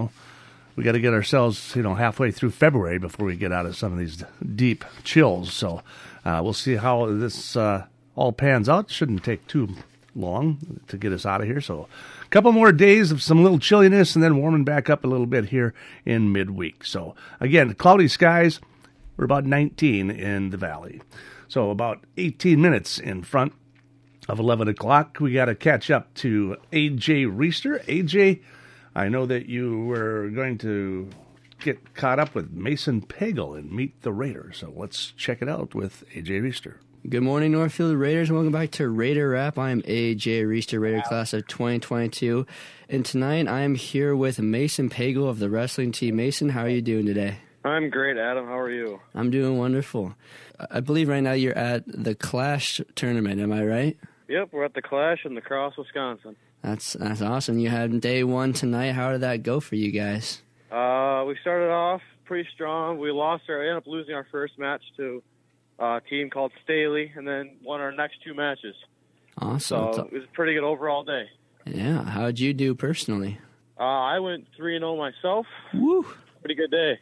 we got to get ourselves, halfway through February before we get out of some of these deep chills. So we'll see how this all pans out. Shouldn't take too long to get us out of here. So a couple more days of some little chilliness and then warming back up a little bit here in midweek. So again, cloudy skies. We're about 19 in the valley. So about 18 minutes in front of 11 o'clock. We got to catch up to A.J. Reister. A.J., I know that you were going to get caught up with Mason Pagel and meet the Raiders. So let's check it out with A.J. Reister. Good morning, Northfield Raiders. Welcome back to Raider Wrap. I'm A.J. Reister, Raider class of 2022. And tonight I'm here with Mason Pagel of the wrestling team. Mason, how are you doing today? I'm great, Adam. How are you? I'm doing wonderful. I believe right now you're at the Clash tournament. Am I right? Yep, we're at the Clash in La Crosse, Wisconsin. That's awesome. You had day one tonight. How did that go for you guys? We started off pretty strong. We ended up losing our first match to a team called Staley, and then won our next two matches. Awesome. So it was a pretty good overall day. Yeah. How'd you do personally? I went 3-0 myself. Woo. Pretty good day.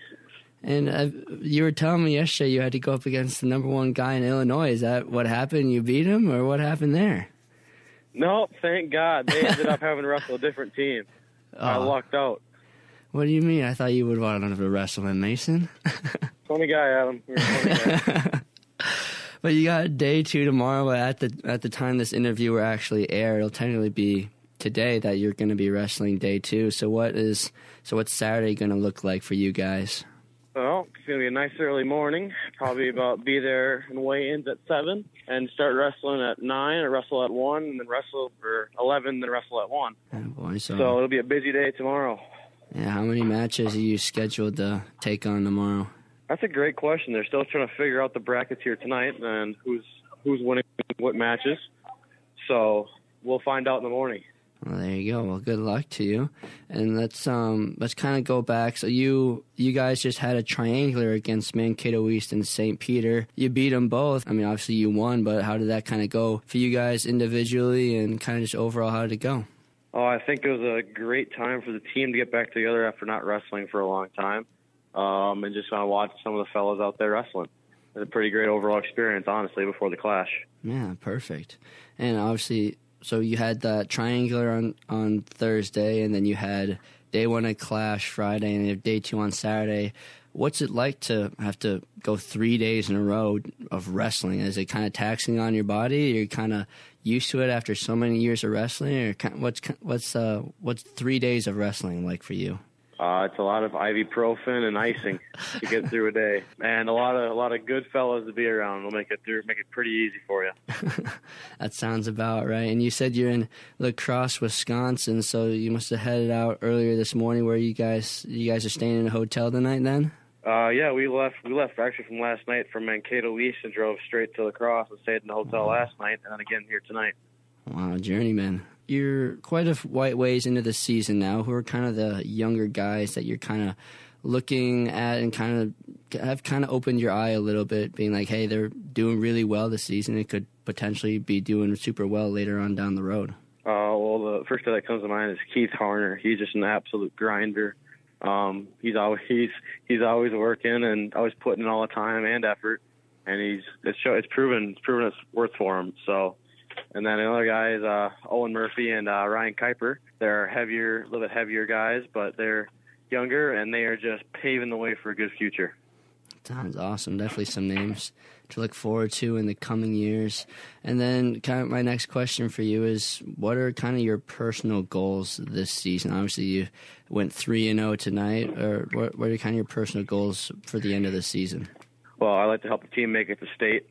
And you were telling me yesterday you had to go up against the number one guy in Illinois. Is that what happened? You beat him, or what happened there? No, thank God. They ended up having to wrestle a different team. I lucked out. What do you mean? I thought you would want to wrestle him, Mason. Funny guy, Adam. You're a funny guy. But you got day two tomorrow. But at the time this interview will actually air, it'll technically be today that you're going to be wrestling day two. So what's Saturday going to look like for you guys? Well, it's going to be a nice early morning. Probably be there and weigh-ins at 7 and start wrestling at 9 or wrestle at 1 and then wrestle for 11 then wrestle at 1. Oh boy, so it'll be a busy day tomorrow. Yeah, how many matches are you scheduled to take on tomorrow? That's a great question. They're still trying to figure out the brackets here tonight and who's winning what matches. So we'll find out in the morning. Well, there you go. Well, good luck to you. And let's kind of go back. So you guys just had a triangular against Mankato East and St. Peter. You beat them both. I mean, obviously you won, but how did that kind of go for you guys individually and kind of just overall, how did it go? Oh, I think it was a great time for the team to get back together after not wrestling for a long time, and just kind of watch some of the fellas out there wrestling. It was a pretty great overall experience, honestly, before the Clash. Yeah, perfect. And obviously, so you had that triangular on Thursday, and then you had day one at Clash Friday, and you have day two on Saturday. What's it like to have to go 3 days in a row of wrestling? Is it kind of taxing on your body? You're kind of used to it after so many years of wrestling, or what's 3 days of wrestling like for you? It's a lot of ibuprofen and icing to get through a day, and a lot of good fellas to be around. Will make it pretty easy for you. That sounds about right. And you said you're in La Crosse, Wisconsin, so you must have headed out earlier this morning. Where you guys are staying in a hotel tonight then? Yeah, we left actually from last night from Mankato East and drove straight to La Crosse and stayed in the hotel last night, and then again here tonight. Wow, journeyman. You're quite a white ways into the season now. Who are kind of the younger guys that you're kind of looking at and kind of have opened your eye a little bit, being like, hey, they're doing really well this season. It could potentially be doing super well later on down the road. Well, the first guy that comes to mind is Keith Harner. He's just an absolute grinder. He's always working and always putting in all the time and effort, and it's proven its worth for him. So. And then another guy is Owen Murphy and Ryan Kuiper. They're a little bit heavier guys, but they're younger, and they are just paving the way for a good future. Sounds awesome. Definitely some names to look forward to in the coming years. And then kind of my next question for you is, what are kind of your personal goals this season? Obviously, you went 3-0 tonight. Or what are kind of your personal goals for the end of the season? Well, I like to help the team make it to state.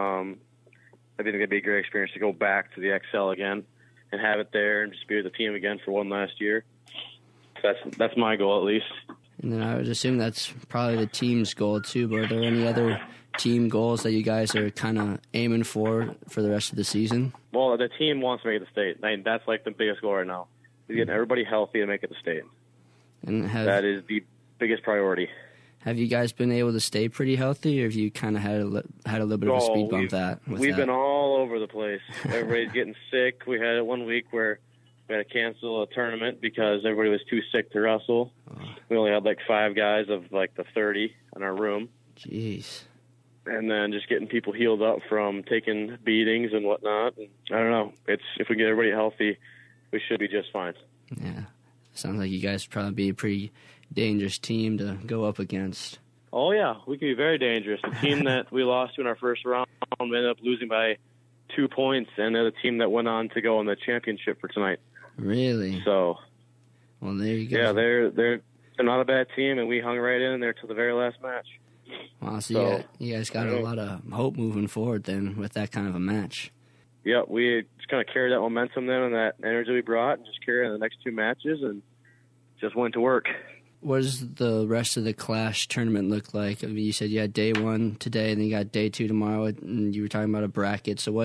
I think it'd be a great experience to go back to the XL again and have it there and just be with the team again for one last year. That's my goal, at least. And then I would assume that's probably the team's goal too, but are there any other team goals that you guys are kind of aiming for the rest of the season? Well, the team wants to make it to state. I mean, that's like the biggest goal right now. Is getting everybody healthy to make it to state. And that is the biggest priority. Have you guys been able to stay pretty healthy, or have you kind of had a little bit of a speed bump We've been all over the place. Everybody's getting sick. We had 1 week where we had to cancel a tournament because everybody was too sick to wrestle. We only had like 5 guys of like the 30 in our room. Jeez. And then just getting people healed up from taking beatings and whatnot. And I don't know. If we get everybody healthy, we should be just fine. Yeah. Sounds like you guys would probably be a pretty dangerous team to go up against. Oh, yeah. We could be very dangerous. The team that we lost to in our first round ended up losing by 2 points, and they're the team that went on to go in the championship for tonight. Really? So, well, there you go. Yeah, they're not a bad team, and we hung right in there till the very last match. Wow, so you guys got a lot of hope moving forward then with that kind of a match. Yeah, we just kind of carried that momentum then and that energy we brought and just carried it in the next 2 matches and just went to work. What does the rest of the Clash tournament look like? I mean, you said you had day 1 today and then you got day 2 tomorrow, and you were talking about a bracket. So what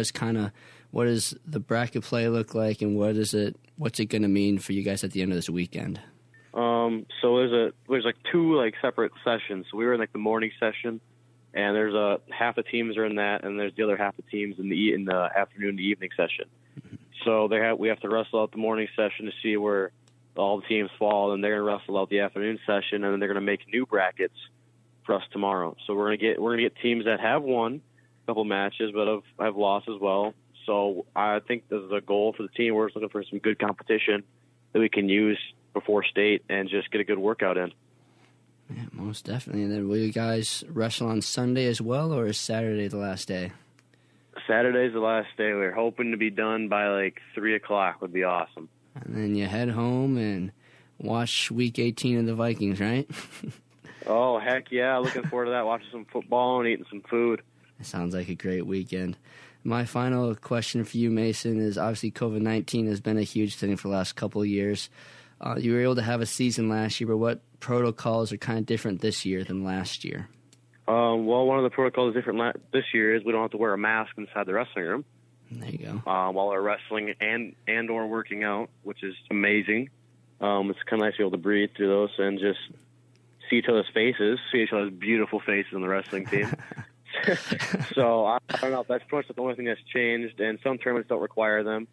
does the bracket play look like, and what's it going to mean for you guys at the end of this weekend? So there's like 2 separate sessions. So we were in like the morning session, and there's half the teams are in that, and there's the other half the teams in the afternoon to evening session. So we have to wrestle out the morning session to see where all the teams fall, and they're gonna wrestle out the afternoon session, and then they're gonna make new brackets for us tomorrow. So we're gonna get teams that have won a couple matches but have lost as well. So I think this is a goal for the team. We're just looking for some good competition that we can use before state and just get a good workout in. Yeah, most definitely. And then will you guys wrestle on Sunday as well, or is Saturday the last day? Saturday's the last day. We're hoping to be done by like 3 o'clock would be awesome. And then you head home and watch Week 18 of the Vikings, right? Oh, heck yeah. Looking forward to that. Watching some football and eating some food. It sounds like a great weekend. My final question for you, Mason, is obviously COVID-19 has been a huge thing for the last couple of years. You were able to have a season last year, but what protocols are kind of different this year than last year? Well, one of the protocols different this year is we don't have to wear a mask inside the wrestling room. There you go. While we're wrestling and or working out, which is amazing. It's kind of nice to be able to breathe through those and just see each other's faces, see each other's beautiful faces on the wrestling team. So I don't know. That's pretty much the only thing that's changed, and some tournaments don't require them.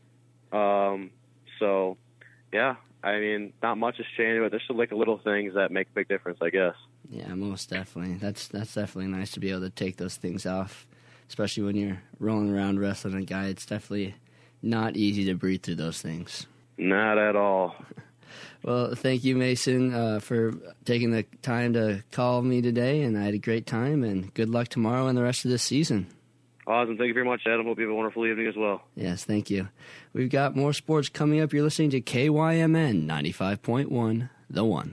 So yeah, I mean, not much has changed, but there's still like little things that make a big difference, I guess. Yeah, most definitely. That's definitely nice to be able to take those things off, especially when you're rolling around wrestling a guy. It's definitely not easy to breathe through those things. Not at all. Well, thank you, Mason, for taking the time to call me today, and I had a great time, and good luck tomorrow and the rest of this season. Awesome. Thank you very much, Adam. Hope you have a wonderful evening as well. Yes, thank you. We've got more sports coming up. You're listening to KYMN 95.1, The One.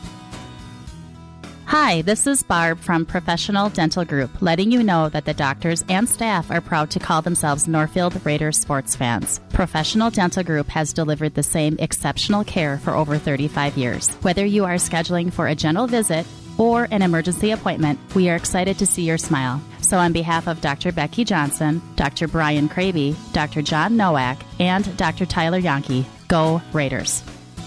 Hi, this is Barb from Professional Dental Group, letting you know that the doctors and staff are proud to call themselves Northfield Raiders sports fans. Professional Dental Group has delivered the same exceptional care for over 35 years. Whether you are scheduling for a general visit or an emergency appointment, we are excited to see your smile. So on behalf of Dr. Becky Johnson, Dr. Brian Kraby, Dr. John Nowak, and Dr. Tyler Yonke, go Raiders.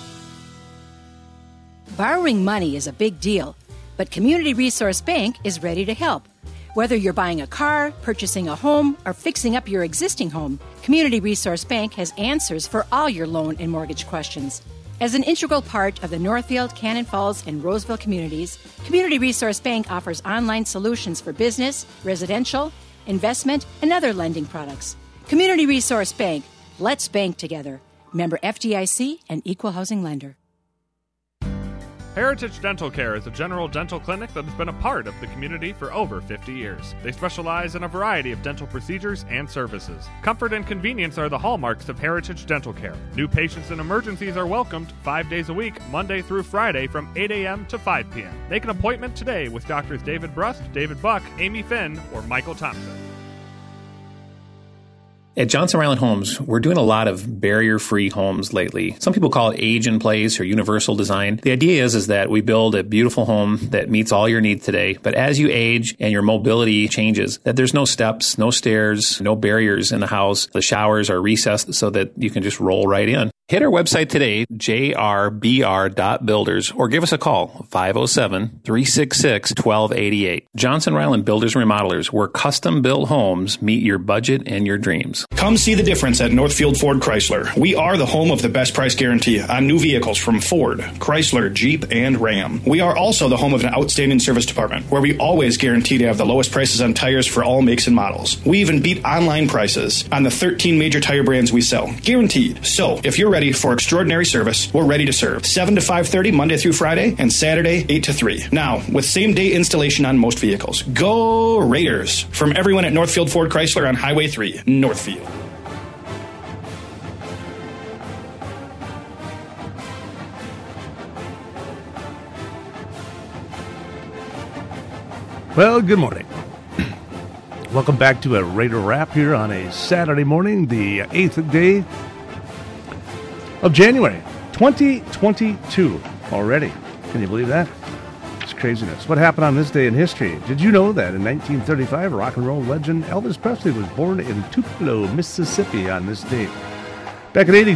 Borrowing money is a big deal, but Community Resource Bank is ready to help. Whether you're buying a car, purchasing a home, or fixing up your existing home, Community Resource Bank has answers for all your loan and mortgage questions. As an integral part of the Northfield, Cannon Falls, and Roseville communities, Community Resource Bank offers online solutions for business, residential, investment, and other lending products. Community Resource Bank. Let's bank together. Member FDIC and Equal Housing Lender. Heritage Dental Care is a general dental clinic that has been a part of the community for over 50 years. They specialize in a variety of dental procedures and services. Comfort and convenience are the hallmarks of Heritage Dental Care. New patients and emergencies are welcomed 5 days a week, Monday through Friday from 8 a.m. to 5 p.m. Make an appointment today with Drs. David Brust, David Buck, Amy Finn, or Michael Thompson. At Johnson Ryland Homes, we're doing a lot of barrier-free homes lately. Some people call it age in place or universal design. The idea is that we build a beautiful home that meets all your needs today, but as you age and your mobility changes, that there's no steps, no stairs, no barriers in the house. The showers are recessed so that you can just roll right in. Hit our website today, jrbr.builders, or give us a call, 507-366-1288. Johnson Ryland Builders and Remodelers, where custom-built homes meet your budget and your dreams. Come see the difference at Northfield Ford Chrysler. We are the home of the best price guarantee on new vehicles from Ford, Chrysler, Jeep, and Ram. We are also the home of an outstanding service department, where we always guarantee to have the lowest prices on tires for all makes and models. We even beat online prices on the 13 major tire brands we sell, guaranteed. So, if you're ready for extraordinary service, we're ready to serve. 7 to 5:30 Monday through Friday, and Saturday 8 to 3. Now, with same-day installation on most vehicles. Go Raiders! From everyone at Northfield Ford Chrysler on Highway 3, Northfield. Well, good morning. Welcome back to a Raider Wrap here on a Saturday morning, the 8th day of January, 2022 already. Can you believe that? It's craziness. What happened on this day in history? Did you know that in 1935, rock and roll legend Elvis Presley was born in Tupelo, Mississippi on this date? Back in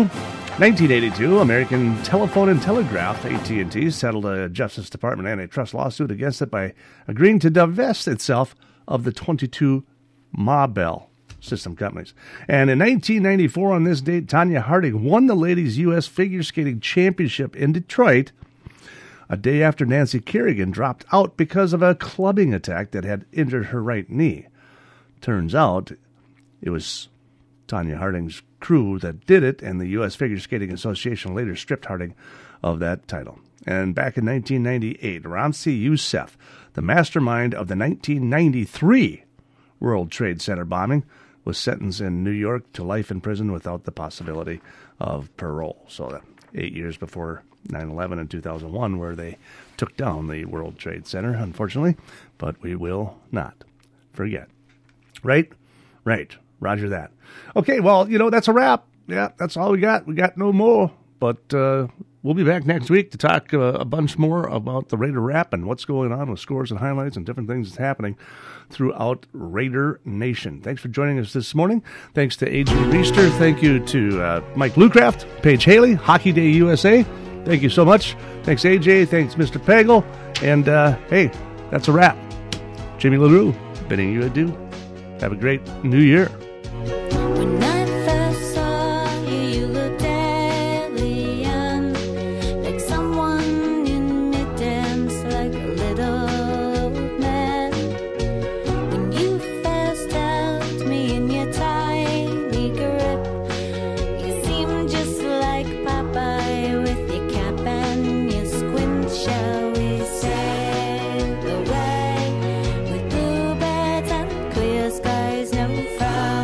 1982, American Telephone and Telegraph, AT&T, settled a Justice Department antitrust lawsuit against it by agreeing to divest itself of the 22 Ma Bell system companies. And in 1994, on this date, Tonya Harding won the ladies' U.S. figure skating championship in Detroit, a day after Nancy Kerrigan dropped out because of a clubbing attack that had injured her right knee. Turns out it was Tonya Harding's crew that did it, and the U.S. Figure Skating Association later stripped Harding of that title. And back in 1998, Ramzi Youssef, the mastermind of the 1993 World Trade Center bombing, was sentenced in New York to life in prison without the possibility of parole. So 8 years before 9/11 in 2001, where they took down the World Trade Center, unfortunately. But we will not forget. Right? Right. Roger that. Okay, well, that's a wrap. Yeah, that's all we got. We got no more. But we'll be back next week to talk a bunch more about the Raider Wrap and what's going on with scores and highlights and different things that's happening throughout Raider Nation. Thanks for joining us this morning. Thanks to A.J. Reister. Thank you to Mike Bluecraft, Paige Haley, Hockey Day USA. Thank you so much. Thanks, A.J. Thanks, Mr. Pagel. And, hey, that's a wrap. Jimmy LaRue bidding you adieu. Have a great new year. When I first saw you, you looked alien, like someone in mittens, like a little old man. When you first held me in your tiny grip, you seemed just like Popeye with your cap and your squint. Shall we sail away with bluebirds and clear skies, no frown?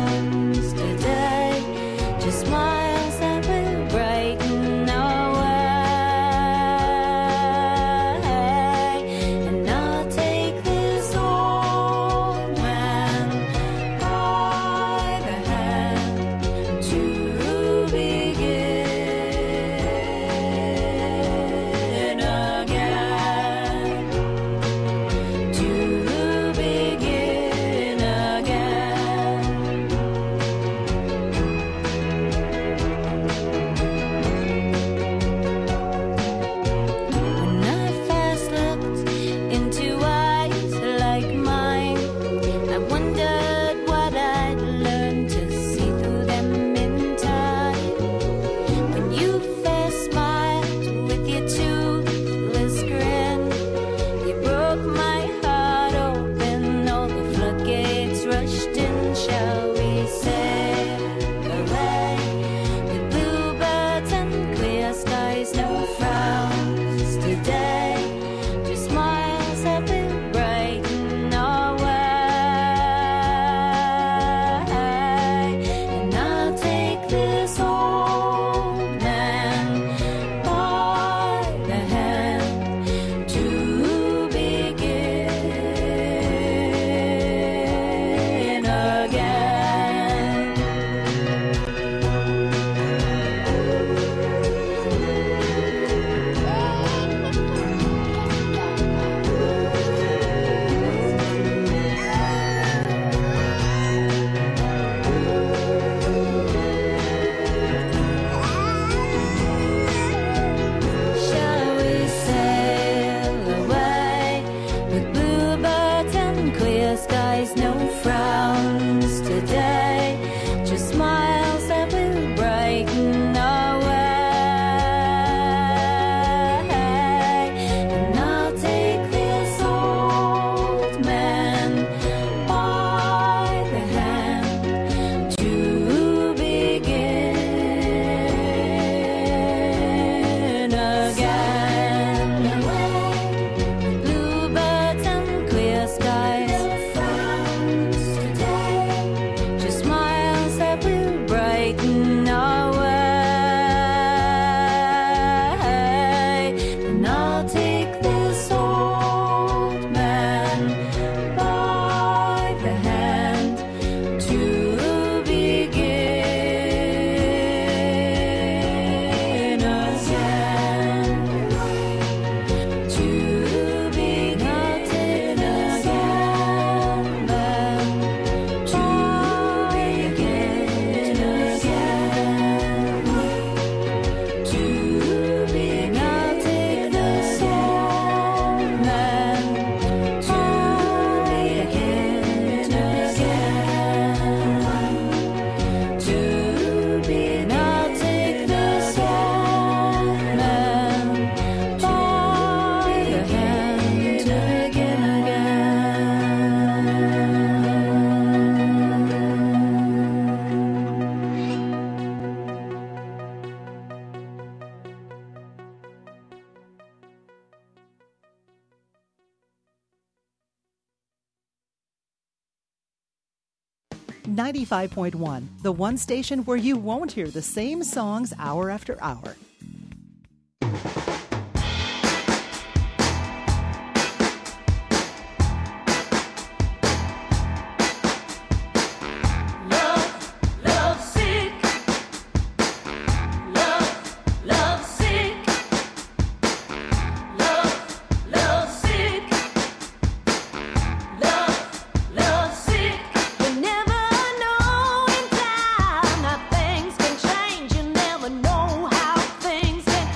95.1, the one station where you won't hear the same songs hour after hour.